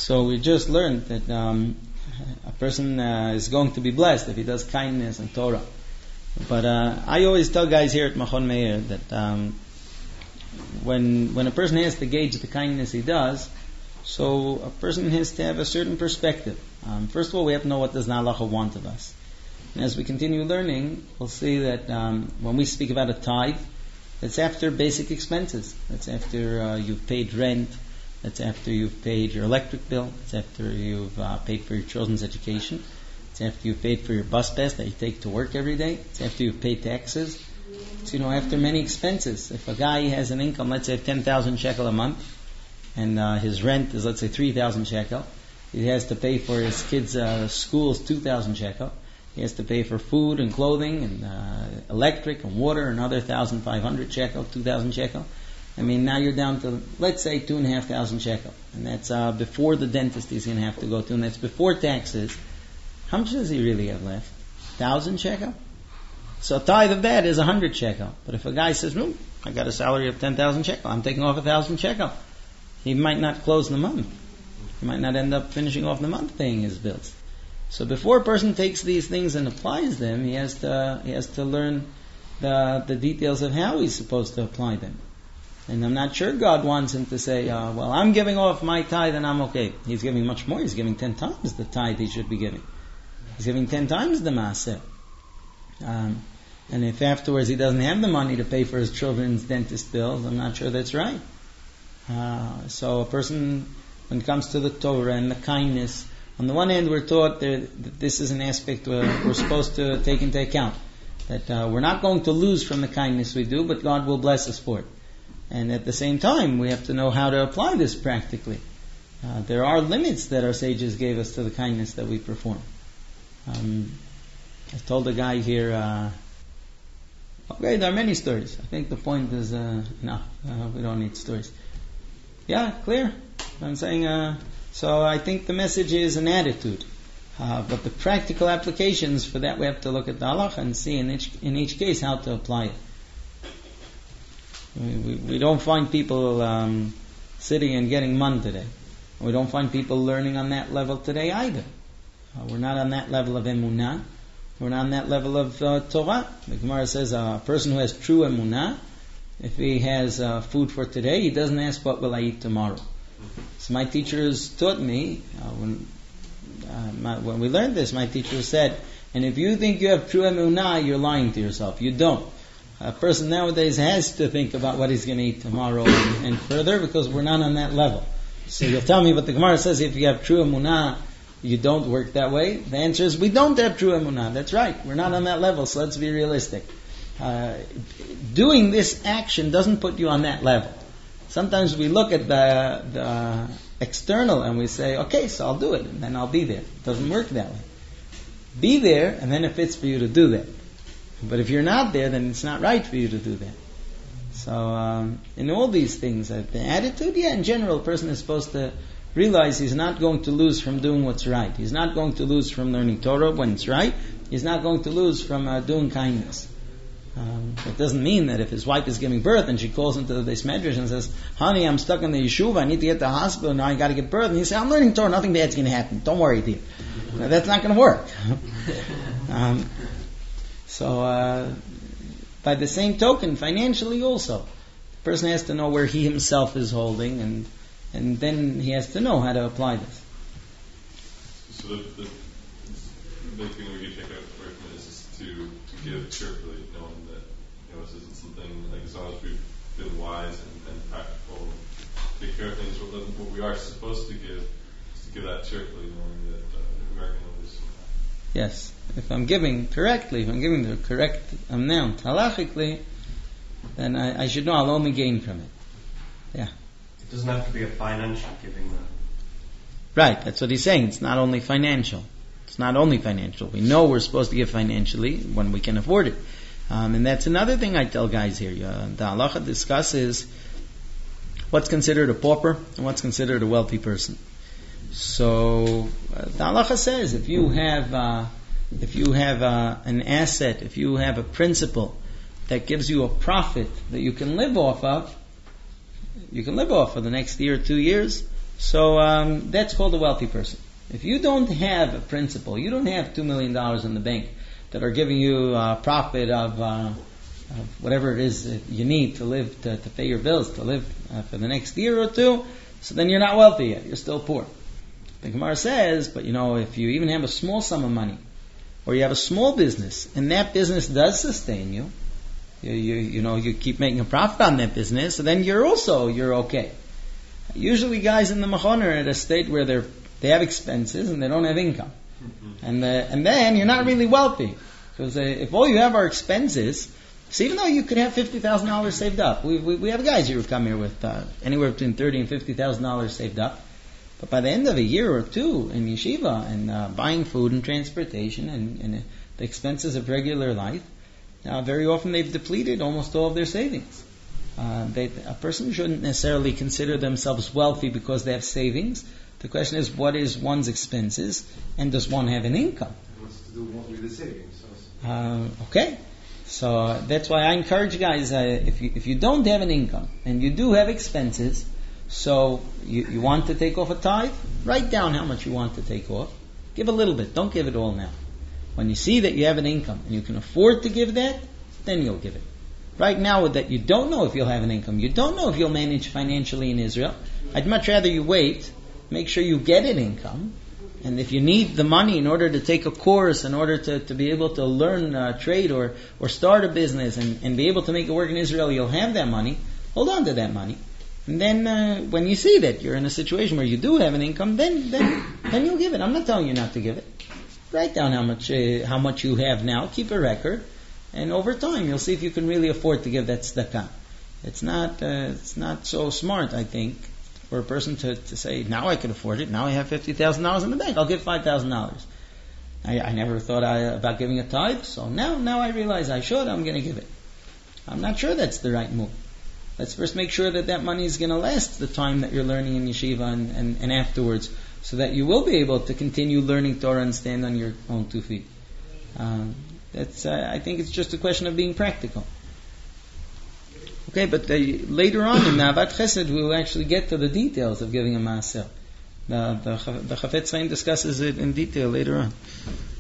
So we just learned that a person is going to be blessed if he does kindness and Torah. But I always tell guys here at Machon Meir that when a person has to gauge the kindness he does, so a person has to have a certain perspective. First of all, we have to know what does the halacha want of us. And as we continue learning, we'll see that when we speak about a tithe, it's after basic expenses. That's after you've paid rent. That's after you've paid your electric bill. It's after you've paid for your children's education. It's after you've paid for your bus pass that you take to work every day. It's after you've paid taxes. It's, after many expenses. If a guy has an income, let's say 10,000 shekel a month, and his rent is, let's say, 3,000 shekel, he has to pay for his kids' schools 2,000 shekel. He has to pay for food and clothing and electric and water, another 1,500 shekel, 2,000 shekel. Now you're down to, let's say, 2,500 shekel. And that's before the dentist he's going to have to go to, and that's before taxes. How much does he really have left? 1,000 shekel? So a tithe of that is 100 shekel. But if a guy says, no, I got a salary of 10,000 shekel, I'm taking off 1,000 shekel, he might not close the month. He might not end up finishing off the month paying his bills. So before a person takes these things and applies them, he has to learn the details of how he's supposed to apply them. And I'm not sure God wants him to say, well, I'm giving off my tithe and I'm okay. He's giving much more. He's giving 10 times the tithe he should be giving. He's giving 10 times the maaseh. And if afterwards he doesn't have the money to pay for his children's dentist bills, I'm not sure that's right. So a person, when it comes to the Torah and the kindness, on the one hand we're taught that this is an aspect we're supposed to take into account. That we're not going to lose from the kindness we do, but God will bless us for it. And at the same time, we have to know how to apply this practically. There are limits that our sages gave us to the kindness that we perform. I told a guy here, okay, there are many stories. I think the point is, no, we don't need stories. Yeah, clear? I'm saying, so I think the message is an attitude. But the practical applications, for that we have to look at the halacha and see in each case how to apply it. We don't find people sitting and getting man today. We don't find people learning on that level today either. We're not on that level of emunah. We're not on that level of Torah. The Gemara says a person who has true emunah, if he has food for today, he doesn't ask what will I eat tomorrow. So my teachers taught me, when we learned this, my teacher said, and if you think you have true emunah, you're lying to yourself. You don't. A person nowadays has to think about what he's going to eat tomorrow and further, because we're not on that level. So you'll tell me, but the Gemara says if you have true emunah, you don't work that way. The answer is we don't have true emunah. That's right. We're not on that level, so let's be realistic. Doing this action doesn't put you on that level. Sometimes we look at the external and we say, okay, so I'll do it, and then I'll be there. It doesn't work that way. Be there, and then it fits for you to do that. But if you're not there, then it's not right for you to do that. So in all these things, the attitude, in general, a person is supposed to realize he's not going to lose from doing what's right. He's not going to lose from learning Torah when it's right. He's not going to lose from doing kindness. It doesn't mean that if his wife is giving birth and she calls into the Beis Medrash and says, honey, I'm stuck in the yeshuva, I need to get to the hospital, now I got to give birth. And you say, I'm learning Torah, nothing bad's going to happen. Don't worry, dear. That's not going to work. So by the same token, financially also, the person has to know where he himself is holding, and then he has to know how to apply this. So the big thing we can take out from this is to give cheerfully, knowing that this isn't something like, as long as we've been wise and practical, take care of things. What we are supposed to give is to give that cheerfully, knowing that we aren't going to lose. Yes. If I'm giving correctly, if I'm giving the correct amount, halachically, then I should know I'll only gain from it. Yeah. It doesn't have to be a financial giving, though. Right, that's what he's saying. It's not only financial. It's not only financial. We know we're supposed to give financially when we can afford it. And that's another thing I tell guys here. The halacha discusses what's considered a pauper and what's considered a wealthy person. So the halacha says if you have an asset, if you have a principle that gives you a profit that you can live off of, you can live off for the next year or 2 years, So that's called a wealthy person. If you don't have a principal, you don't have $2 million in the bank that are giving you a profit of whatever it is that you need to live, to pay your bills, to live for the next year or two, so then you're not wealthy yet. You're still poor. The Gemara says, but if you even have a small sum of money, or you have a small business, and that business does sustain you, you keep making a profit on that business, so then you're okay. Usually guys in the Machon are at a state where they have expenses and they don't have income. And then you're not really wealthy. Because if all you have are expenses, so even though you could have $50,000 saved up, we have guys here who come here with anywhere between $30,000 and $50,000 saved up, but by the end of a year or two in yeshiva and buying food and transportation and the expenses of regular life, now very often they've depleted almost all of their savings. A person shouldn't necessarily consider themselves wealthy because they have savings. The question is, what is one's expenses, and does one have an income? What's to do with the savings? Okay. So that's why I encourage guys, if you don't have an income and you do have expenses, so you want to take off a tithe, write down how much you want to take off. Give a little bit. Don't give it all now. When you see that you have an income and you can afford to give that, then you'll give it. Right now, that you don't know if you'll have an income, you don't know if you'll manage financially in Israel, I'd much rather you wait, make sure you get an income, and if you need the money in order to take a course, in order to be able to learn trade or start a business and be able to make it work in Israel, you'll have that money, hold on to that money. And then when you see that you're in a situation where you do have an income, then you'll give it. I'm not telling you not to give it. Write down how much you have now, keep a record, and over time you'll see if you can really afford to give that tzedakah. It's not so smart, I think, for a person to say, now I can afford it, now I have $50,000 in the bank, I'll give $5,000. I never thought about giving a tithe, so now I realize I'm going to give it. I'm not sure that's the right move. Let's first make sure that money is going to last the time that you're learning in yeshiva and afterwards, so that you will be able to continue learning Torah and stand on your own 2 feet. I think it's just a question of being practical. Okay, but later on in Ahavat Chesed we will actually get to the details of giving a maaser. The Chafetz Chaim discusses it in detail later on.